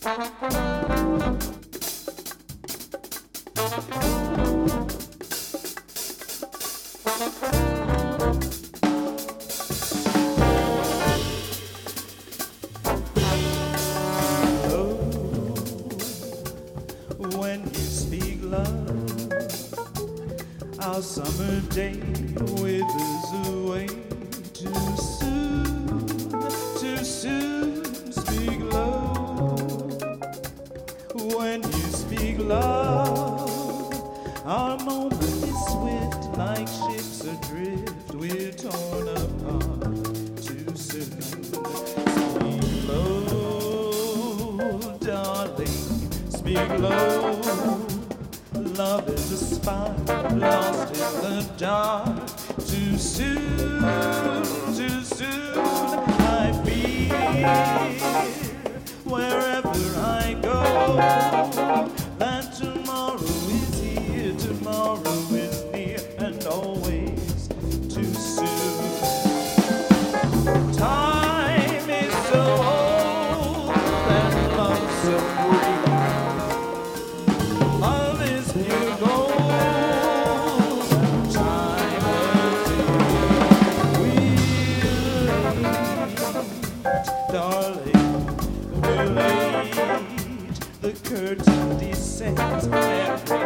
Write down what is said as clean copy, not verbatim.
When you speak love, our summer day withers away too soon, too soon. Speak low. When you speak love, our moment is swift, like ships adrift. We're torn apart too soon. Speak low, darling. Speak low. Love is a spark lost in the dark. Too soon, too soon. I fear wherever I go that tomorrow is here, tomorrow is near, and always too soon. Time is so old and love so free. Love is pure gold, time will do. Darling, we'll age. The curtain descends every